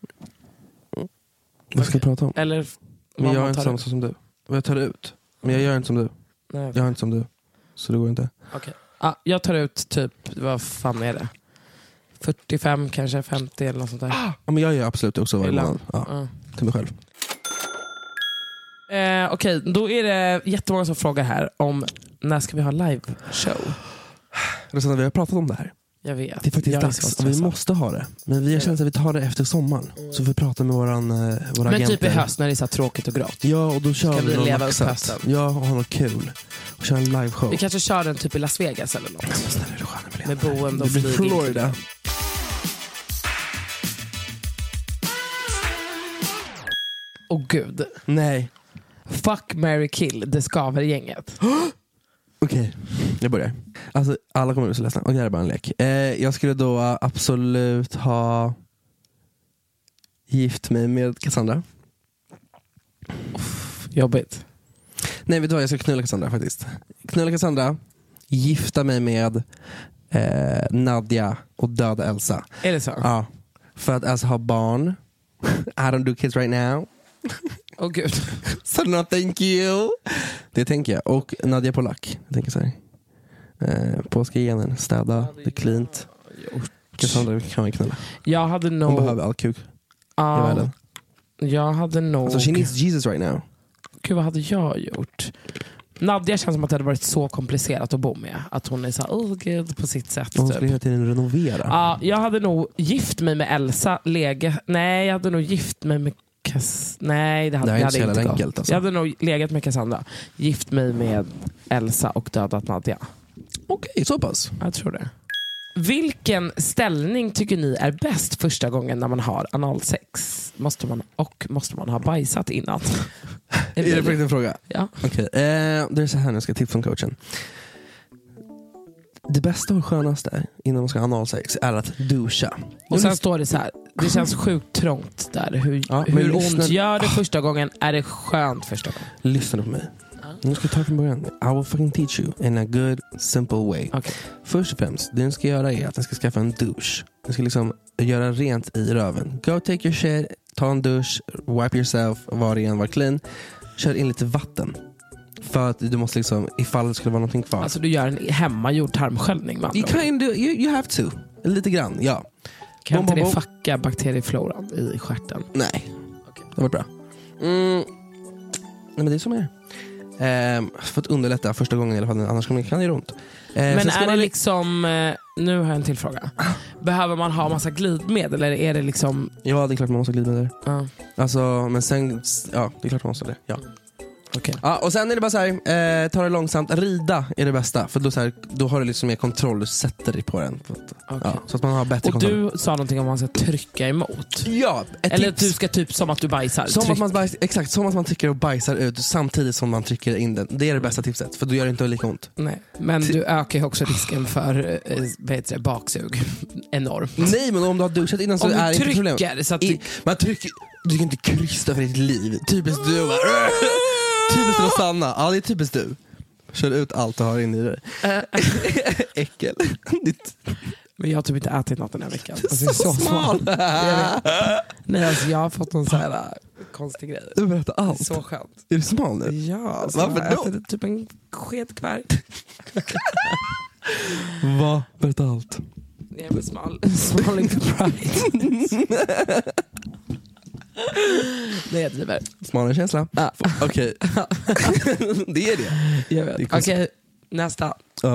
Vad ska jag prata om? Eller men jag är inte som du. Vad jag tar ut. Men jag gör inte som du. Nej, okay. Jag är inte som du. Så det går inte. Okay. Jag tar ut typ, vad fan är det? 45, kanske 50 eller något sånt där. Ja, men jag gör absolut också varje månad. Ja, till mig själv. Okej, då är det jättemånga som frågar här om när ska vi ha live show? Rosanna, vi har pratat om det här. Jag vet. Det är faktiskt dags och vi måste ha det. Men vi har känt att vi tar det efter sommaren. Så vi pratar med våra agenter. Men typ i höst när det är så tråkigt och grått. Ja, och då kör vi leva upp hösten. Ja, och ha något kul. Och köra en live show. Vi kanske kör den typ i Las Vegas eller något. Snälla, med boende och flyg. Florida. Åh gud. Nej. Fuck, marry, kill. Det skaver gänget. Okej, jag börjar. Alltså, alla kommer bli så ledsna. Och det här är bara en lek. Jag skulle då absolut ha gift mig med Cassandra. Jobbigt. Nej, vet du vad? Jag ska knulla Cassandra faktiskt. Knulla Cassandra, gifta mig med Nadja och döda Elsa. Är det så? Ja. För att alltså ha barn. I don't do kids right now. Åh gud. So no thank you. Det tänker jag. Och Nadja Polak. Jag tänker så här. Påskagenen, städa, det är cleant. Cassandra kan man knulla. Jag hade nog... Hon behöver all kuk i världen. Jag hade nog... Alltså she needs Jesus right now. Gud, vad hade jag gjort? Nadja känns som att det hade varit så komplicerat att bo med. Att hon är så gud på sitt sätt. Hon skulle hela tiden renovera. Ja, jag hade nog gift mig med Elsa. Nej, jag hade nog gift mig med Nej, det hade inte så inte gått. enkelt, alltså. Jag hade nog legat med Cassandra, gift mig med Elsa och dödat Nadja. Okej, så pass. Jag tror det. Vilken ställning tycker ni är bäst första gången när man har analsex? Måste man ha bajsat innan? Är det för en fråga? Ja. Okej, det är så här, jag ska tips från coachen. Det bästa och skönaste innan man ska ha analsex är att duscha. Och sen står det så här: det känns sjukt trångt där. Hur ont gör det första gången? Är det skönt första gången? Lyssna på mig. Nu ska jag ta från början. I will fucking teach you in a good, simple way. Okay. Först och främst, det du ska göra är att du ska skaffa en dusch. Du ska liksom göra rent i röven. Go take your shit, ta en dusch, wipe yourself, var ren, var clean. Kör in lite vatten. För att du måste liksom, ifall det skulle vara någonting kvar. Alltså du gör en hemmagjord tarmsköljning med andra. You have to. Lite grann, ja. Kan inte det fucka bakteriefloran i stjärten? Nej, det var bra. Nej, men det är som är. För att underlätta första gången i alla fall, annars kan det göra ont. Men är det liksom, nu har jag en till fråga. Behöver man ha massa glidmedel eller är det liksom? Ja, det är klart man måste ha glidmedel. Alltså, men sen, ja, det är klart man måste det. Ja. Okay. Ja, och sen är det bara så här, ta det långsamt. Rida är det bästa. För då har du liksom mer kontroll. Du sätter dig på den. Ja, så att man har bättre kontroll. Och du sa någonting om att man ska trycka emot. Ja, eller att du ska typ som att du bajsar. Exakt, som att man trycker och bajsar ut samtidigt som man trycker in den. Det är det bästa tipset. För då gör det inte lika ont. Nej, men du ökar ju också risken för baksug enormt. Nej, men om du har duschat innan så om är det inte problem. Så att man trycker. Du kan inte krysta för ditt liv. Typiskt du. Typiskt Rosanna. Ja, det är typiskt du. Kör ut allt du har in i dig. Äckel. Men jag har typ inte ätit något den här veckan. Alltså, jag är så smal. Nej, alltså jag har fått någon så här konstig grej. Du berättar allt. Så skönt. Är du smal nu? Ja, alltså, varför jag ätit typ en sked kvar. Vad? Berätta allt. Jag är smal inte pride. Det är det. Smalare känsla. Okej. Det är det. Jag vet. Okej, nästa.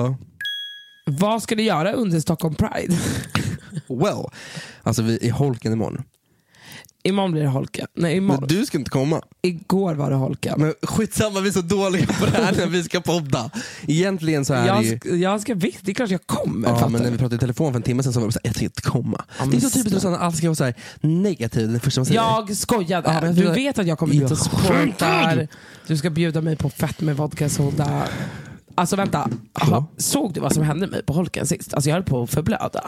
Vad ska du göra under Stockholm Pride? Well, alltså vi är holken imorgon. Imorgon blir det holka. Nej, imorgon. Men du ska inte komma. Igår var det holka. Men skitsamma, vi är så dåliga på det här när vi ska podda. Egentligen så är jag ska visst, det är klart jag kommer. Ja, men när vi pratade i telefon för en timme sedan så var det så här, jag ska inte komma. Det är så typiskt att allt ska vara så här negativt den första man säger. Jag skojade. Du vet att jag kommer dit och supportar. Du ska bjuda mig på fett med vodka soda. Alltså vänta, såg du vad som hände mig på holken sist? Alltså jag höll på att förblöda.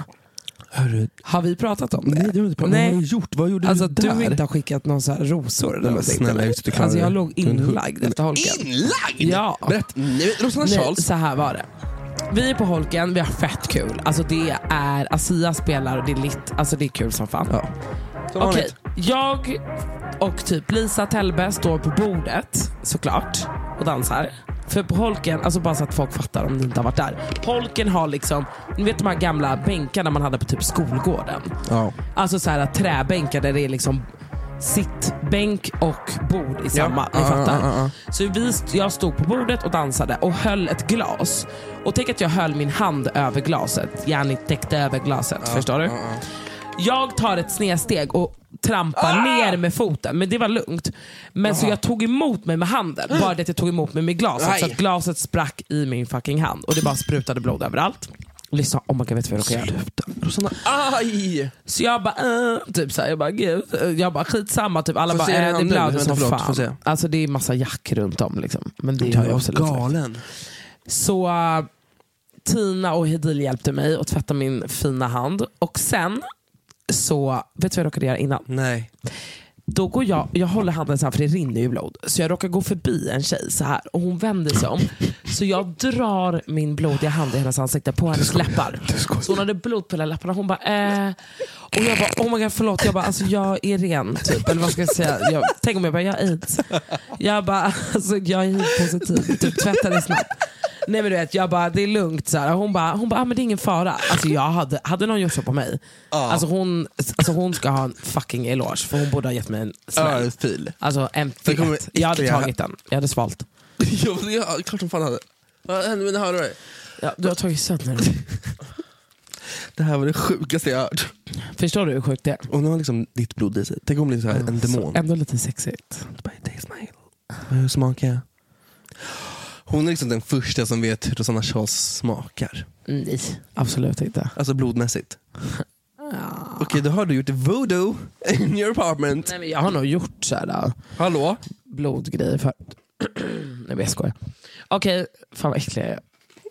Har vi pratat om det? Nej, det har inte pratat. Nej. Vad har du gjort? Vad gjorde alltså, du där? Du inte har skickat någon så här rosor eller någonting. Alltså jag låg inlagd efter holken. Inlagd? Ja. Rosanna Charles. Så här var det. Vi är på holken, vi har fett kul. Alltså det är Asia spelar och det är lit. Alltså det är kul som fan. Ja. Okej, jag och typ Lisa Tellbe står på bordet såklart och dansar. För på holken, alltså bara så att folk fattar om ni inte har varit där. Holken har liksom, ni vet de här gamla bänkarna man hade på typ skolgården. Ja. Alltså så här träbänkar där det är liksom sittbänk och bord i samma, ni fattar. Så jag stod på bordet och dansade och höll ett glas. Och tänk att jag höll min hand över glaset. Gärna täckte över glaset, förstår du? Jag tar ett snedsteg och trampar ner med foten. Men det var lugnt. Men så jag tog emot mig med handen. Bara det att jag tog emot mig med glaset. Så att glaset sprack i min fucking hand. Och det bara sprutade blod överallt. Lyssna, om man kan veta vad jag kan göra. Rosanna, aj! Så jag bara, typ såhär, jag bara, gud. Jag bara, skitsamma, typ. Alla bara, det blöder som fan. Alltså det är massa jack runt om liksom. Men det är ju absolut galen. Så Tina och Hedil hjälpte mig att tvätta min fina hand. Och sen så, vet du vad jag råkade göra innan? Nej. Då går jag håller handen så här för det rinner ju blod. Så jag råkar gå förbi en tjej så här och hon vänder sig om. Så jag drar min blodiga hand i hennes ansikte på hennes läppar. Så hon hade blod på hela läpparna. Hon bara och jag bara, oh my god, förlåt. Jag bara, alltså jag är ren typ. Eller vad ska jag säga? Tänk om jag bara, jag har AIDS. Jag bara, alltså jag är HIV-positiv. Typ tvätta det snabbt. Nej men du vet, jag bara, det är lugnt så här. Hon bara, men det är ingen fara. Alltså jag hade någon gjort så på mig. Alltså hon ska ha en fucking eloge. För hon borde ha gett mig en smäll. Alltså en fet. Jag hade tagit den, jag hade svalt. Ja, klart som fan hade. Vad hände med det här då? Ja, du har tagit sönder. Det här var det sjukaste jag hört. Förstår du hur sjukt det är? Och nu har liksom ditt blod i sig. Tänk om det är så här, en demon. Ändå lite sexigt. Hur smakar jag? Hon är liksom den första som vet hur Rosanna Charles smakar. Nej, absolut inte. Alltså blodmässigt. Okej, då har du gjort voodoo in your apartment. Nej, men jag har nog gjort så här. Hallå? Blodgrejer för. Nej, jag skojar. Okej, fan vad äcklig jag är.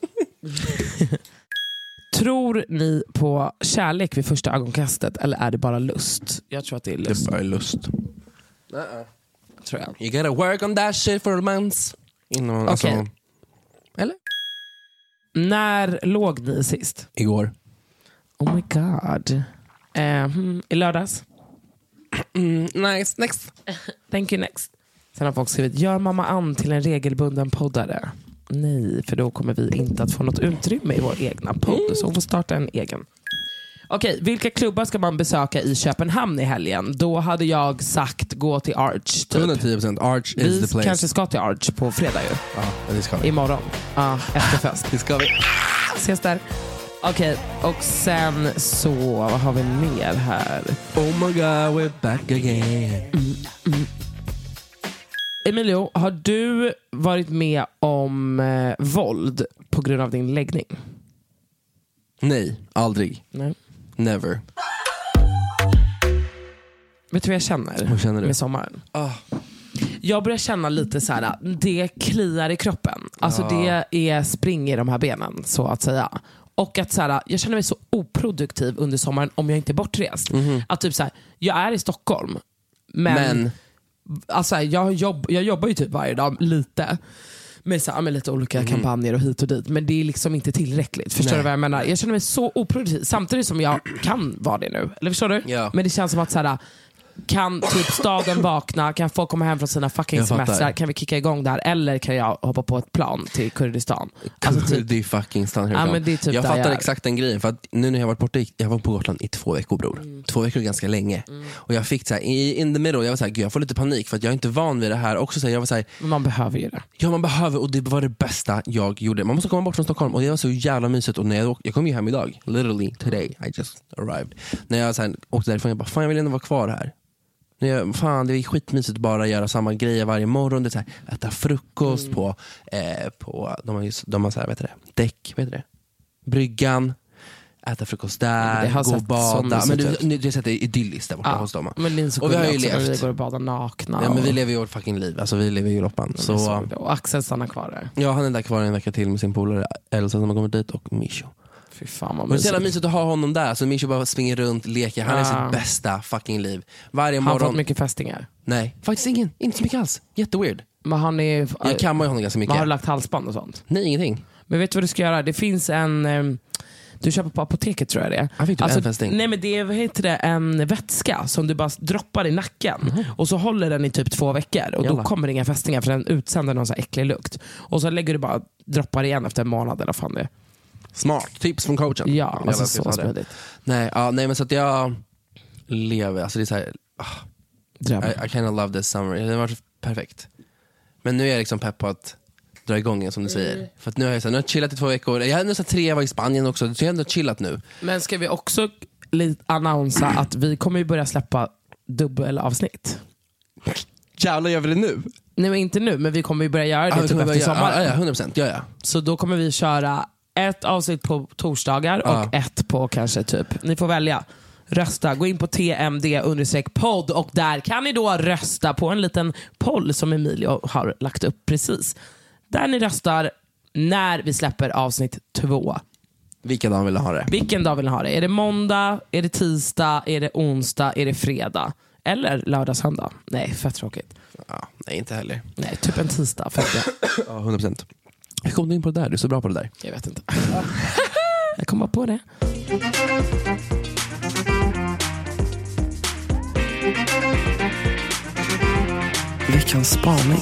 Tror ni på kärlek vid första ögonkastet eller är det bara lust? Jag tror att det är lust. Det är bara lust. Tror jag. You gotta work on that shit for a month. Okej. Eller? När låg ni sist? Igår. Oh my god. I lördags? Nice, next. Thank you, next. Sen har folk skrivit, gör mamma Ann till en regelbunden poddare. Nej, för då kommer vi inte att få något utrymme i vår egna podd. Så hon får starta en egen. Okej, vilka klubbar ska man besöka i Köpenhamn i helgen? Då hade jag sagt gå till Arch. Typ. 110% Arch is the place. Vi kanske ska till Arch på fredag ju. Ja, det ska vi. Imorgon. Ja, efterfest. Det ska vi. Ses där. Okej, och sen så, vad har vi mer här? Oh my god, we're back again. Emilio, har du varit med om våld på grund av din läggning? Nej, aldrig. Nej. Never. Vet du vad jag känner? Vad känner du? Med sommaren? Jag börjar känna lite så här, det kliar i kroppen. Alltså det är spring i de här benen, så att säga. Och att så här, jag känner mig så oproduktiv under sommaren om jag inte är bortrest. Att typ så här, jag är i Stockholm, men alltså, jag jobbar ju typ varje dag lite med lite olika kampanjer och hit och dit, men det är liksom inte tillräckligt. Förstår du vad jag menar? Jag känner mig så oproduktiv samtidigt som jag kan vara det nu. Eller förstår du? Ja. Men det känns som att så här, kan typ staden vakna, kan folk komma hem från sina fucking semestrar, kan vi kicka igång där, eller kan jag hoppa på ett plan till Kurdistan? Alltså typ, det är fucking stan. Ja, men det är typ jag där fattar jag är. exakt den grejen, för att nu när jag varit borta, jag var på Gotland i 2 veckor, bror. 2 veckor är ganska länge. Och jag fick så här, in the middle, jag var så här, gud, jag får lite panik för att jag är inte van vid det här också, så här, jag var så här, men man behöver ju det. Ja, man behöver, och det var det bästa jag gjorde. Man måste komma bort från Stockholm, och det var så jävla mysigt. Och när jag kom ju hem idag, literally today, I just arrived. När jag så här, åkte därifrån, jag bara, fan jag vill ändå vara kvar här. Fan, det är skitmysigt bara att göra samma grejer varje morgon. Det är så här, äta frukost på de har så här, vet du det, däck, vet du det, bryggan, äta frukost där, gå och bada. Men det är idylliskt där borta hos dem. Men och vi har ju levt. Vi går och badar nakna. Ja, men vi lever ju vårt fucking liv. Alltså vi lever ju loppan. Och Axel stannar kvar där. Ja, han är där kvar en vecka till med sin polare Elsa som har kommit dit, och Misho. Fy fan vad men det är så jävla mysigt att ha honom där. Så Misho bara springer runt, leker. Han är sitt bästa fucking liv. Varje morgon. Han har fått mycket fästingar. Nej, faktiskt inte så mycket alls. Jätteweird. Men han är... Jag kammar ju honom ganska mycket. Man har lagt halsband och sånt. Nej, ingenting. Men vet du vad du ska göra? Det finns en... Du köper på apoteket, tror jag det är. Jag fick en fästing. Nej, men det är, vad heter det, en vätska som du bara droppar i nacken. Och så håller den i typ 2 veckor. Och då kommer det inga fästingar, för den utsänder någon så här äcklig lukt. Och så lägger du bara droppar igen efter en månad eller vad fan det är. Smart. Tips från coachen. Ja, alltså så smidigt. Nej, men så att jag lever. Alltså det är så här, I kind of love this summer. Det har varit perfekt. Men nu är jag liksom pepp på att dra igång igen, som du säger. För att nu har jag chillat i 2 veckor. Jag hade nästan 3 var i Spanien också. Så jag har ändå chillat nu. Men ska vi också annonsa att vi kommer ju börja släppa dubbelavsnitt? Jävlar, gör vi det nu? Nej, men inte nu. Men vi kommer ju börja göra det typ efter sommaren. Ja, 100%. Ja. Så då kommer vi köra 1 avsnitt på torsdagar och 1 på kanske typ. Ni får välja. Rösta. Gå in på tmd_podd och där kan ni då rösta på en liten poll som Emilio har lagt upp precis. Där ni röstar när vi släpper avsnitt 2. Vilken dag vill ni ha det? Vilken dag vill ni ha det? Är det måndag? Är det tisdag? Är det onsdag? Är det fredag? Eller lördag, söndag? Nej, fett tråkigt. Ja, nej, inte heller. Nej, typ en tisdag. Ja, 100%. Hur kom du in på det där? Du är så bra på det där. Jag vet inte. Jag kommer på det. Veckans spaning.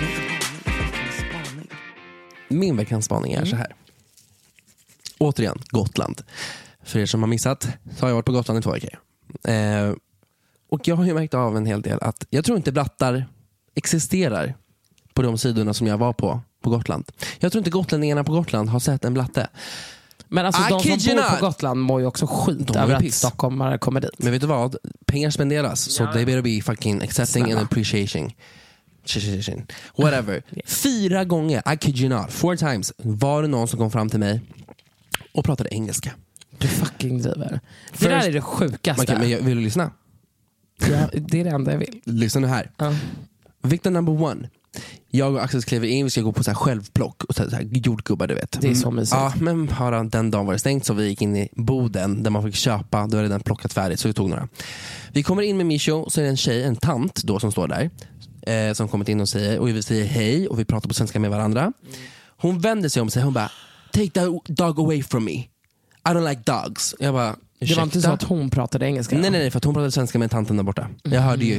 Min veckans spaning är så här. Återigen, Gotland. För er som har missat så har jag varit på Gotland i 2 veckor. Och jag har ju märkt av en hel del att jag tror inte blattar existerar på de sidorna som jag var på Gotland. Jag tror inte gotlänningarna på Gotland har sett en blatte. Men alltså de som bor på Gotland mår ju också skit över att stockholmare kommer dit. Men vet du vad? Pengar spenderas. Så they better be fucking accepting and appreciating. Whatever. 4 gånger, I kid you not, 4 times var det någon som kom fram till mig och pratade engelska. Du fucking driver. Det där är det sjukaste. Okay, men vill du lyssna? Ja, det är det enda jag vill. Lyssna nu här. Victor number 1. Jag och Axel skriver in, vi ska gå på så här självplock och så här jordgubbar, du vet. Det är så mysigt. Ja, men den dagen var det stängt så vi gick in i boden där man fick köpa, då är det den plockat färdigt så vi tog några. Vi kommer in med Misho, så är det en tjej, en tant då som står där. Som kommit in och säger, och vi säger hej och vi pratar på svenska med varandra. Hon vänder sig om sig, hon bara, take that dog away from me. I don't like dogs. Jag bara, ursäkta? Det var inte så att hon pratade engelska? Nej, för att hon pratade svenska med tanten där borta. Jag hörde ju.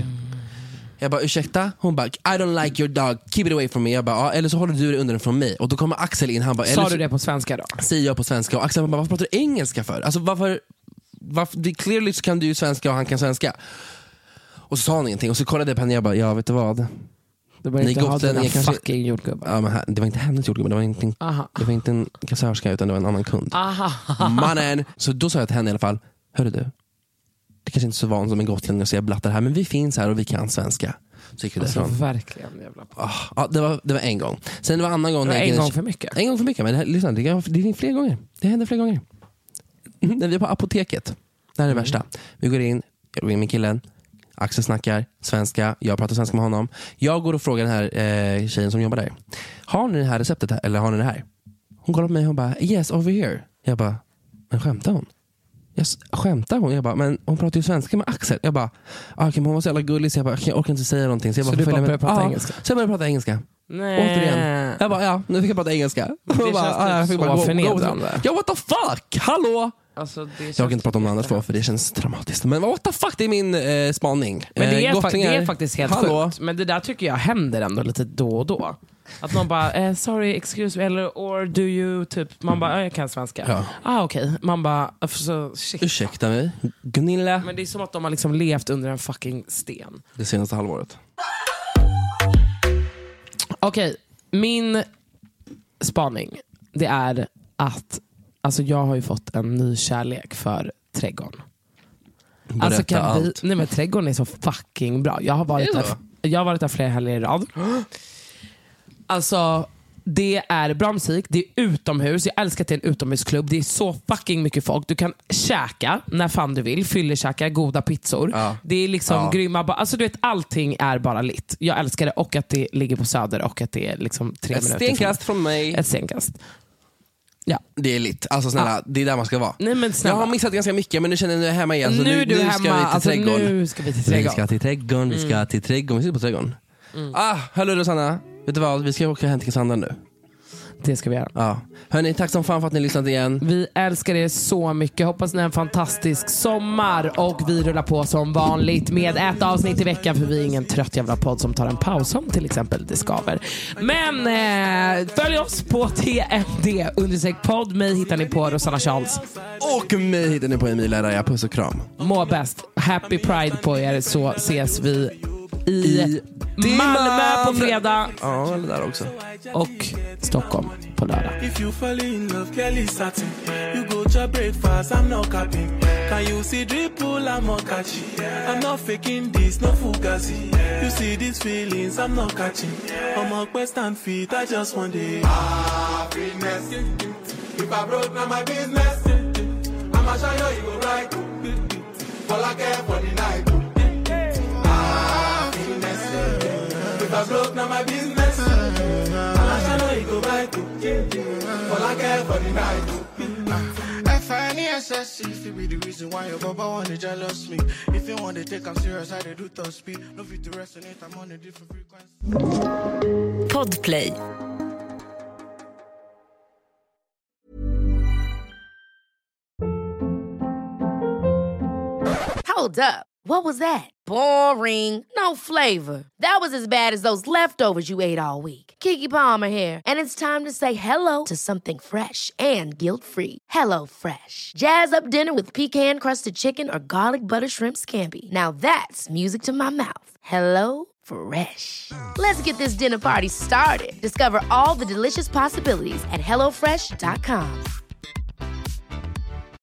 Jag bara, ursäkta? Hon bara, I don't like your dog, keep it away from me. Jag bara, ja, eller så håller du det under den från mig. Och då kommer Axel in, han bara, sa du det på svenska då? Säger jag på svenska. Och Axel bara, varför pratar du engelska för? Alltså varför det, clearly så kan du ju svenska och han kan svenska. Och så sa han ingenting. Och så kollade jag på henne och jag bara, ja vet du vad? Det var inte Gotlänningar kanske fucking jordgubbar. Ja, men det var inte hennes jordgubbar. Det var inte en kassörska utan det var en annan kund. Mannen. Så då sa jag till henne i alla fall, hörru du, det kanske inte är så van som en gotlänning att säga blattar här, men vi finns här och vi kan svenska. Så gick vi därifrån. Verkligen jävla ja, det var en gång. Sen det var annan gång. En gång för mycket. En gång för mycket, men lyssna, det är fler gånger. Det händer fler gånger. När vi är på apoteket. Det här är det värsta. Vi går in, jag går in med killen. Axel snackar svenska, jag pratar svenska med honom. Jag går och frågar den här tjejen som jobbar där. Har ni det här receptet här, eller har ni det här? Hon kollar på mig och hon bara, yes, over here. Jag bara, men skämtar hon? Skämtar hon? Jag bara, men hon pratar ju svenska med Axel. Jag bara, men hon var så jävla gullig så jag orkar inte säga någonting. Så du bara började prata engelska? Så jag började prata engelska. Nej. Återigen. Jag bara, nu fick jag prata engelska. Det känns så förnedrande. Ja, what the fuck? Hallå? Alltså, jag kan inte prata om något annat för det känns dramatiskt. Men what the fuck, det är min spaning. Men det är faktiskt helt sjukt. Men det där tycker jag händer ändå lite då och då. Att någon bara, sorry, excuse me, eller or do you, typ, man bara, jag kan svenska. Ja. Okej. Man bara, shit. Ursäkta mig, Gunilla. Men det är som att de har liksom levt under en fucking sten. Det senaste halvåret. Okej, min spaning, det är att alltså jag har ju fått en ny kärlek för trädgården. Alltså nej men trädgården är så fucking bra. Jag har varit där flera helger i rad. Alltså det är bra musik, det är utomhus. Jag älskar att det är en utomhusklubb. Det är så fucking mycket folk. Du kan käka när fan du vill. Fyllekäka, goda pizzor. Det är liksom grymma. Alltså du vet, allting är bara lit. Jag älskar det, och att det ligger på Söder, och att det är liksom 3 minuter. Ett stenkast från mig. Ett stenkast. Ja. Det är lit. Alltså snälla, det är där man ska vara. Nej, men jag har missat ganska mycket, men nu känner jag nu är hemma igen. Så nu ska vi till trädgården. Nu ska vi till trädgården. Vi ska till trädgården. Vi sitter på trädgården. Hallå Rosanna. Vet du vad? Vi ska åka hem till Cassandra nu. Det ska vi göra. Ja. Hörni, tack som fan för att ni lyssnade igen. Vi älskar er så mycket. Hoppas ni har en fantastisk sommar. Och vi rullar på som vanligt med ett avsnitt i veckan. För vi är ingen trött jävla podd som tar en paus, som till exempel Det skaver. Men följ oss på TND_podd. Mig hittar ni på Rosanna Charles. Och mig hittar ni på Emilia Raja. Puss och kram. Må bäst. Happy Pride på er, så ses vi i Malmö på fredag. Ja, eller där också. Och Stockholm på lördag. If you fall in love, Kelly satin. You go to breakfast, I'm not capping. Can you see dripple, I'm not catching. I'm not faking this, no fugazi. You see these feelings, I'm not catching. I'm on quest and feet, I just want it. Happiness. If I broke, now my business. I'ma show you go right. All I care for the night. If I broke, now my business. I know you go back to all I care for the night. FNESS, if you be the reason why your baba wanna jealous me. If you want to take I'm serious, I do top speed. No fit to resonate, I'm on a different frequency. Podplay. Hold up. What was that? Boring. No flavor. That was as bad as those leftovers you ate all week. Keke Palmer here, and it's time to say hello to something fresh and guilt-free. Hello Fresh. Jazz up dinner with pecan-crusted chicken or garlic butter shrimp scampi. Now that's music to my mouth. Hello Fresh. Let's get this dinner party started. Discover all the delicious possibilities at HelloFresh.com.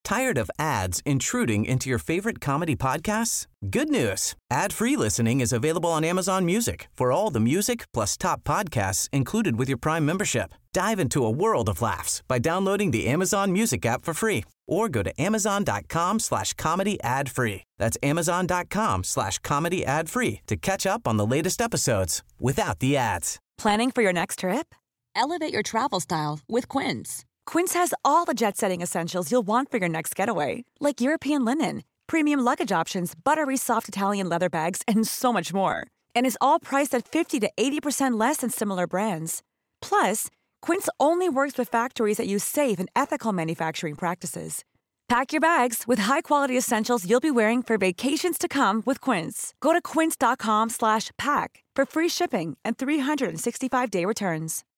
Tired of ads intruding into your favorite comedy podcasts? Good news. Ad-free listening is available on Amazon Music for all the music plus top podcasts included with your Prime membership. Dive into a world of laughs by downloading the Amazon Music app for free or go to amazon.com/comedy ad-free. That's amazon.com/comedy ad-free to catch up on the latest episodes without the ads. Planning for your next trip? Elevate your travel style with Quince. Quince has all the jet-setting essentials you'll want for your next getaway, like European linen, premium luggage options, buttery soft Italian leather bags, and so much more. And is all priced at 50 to 80% less than similar brands. Plus, Quince only works with factories that use safe and ethical manufacturing practices. Pack your bags with high-quality essentials you'll be wearing for vacations to come with Quince. Go to quince.com/pack for free shipping and 365-day returns.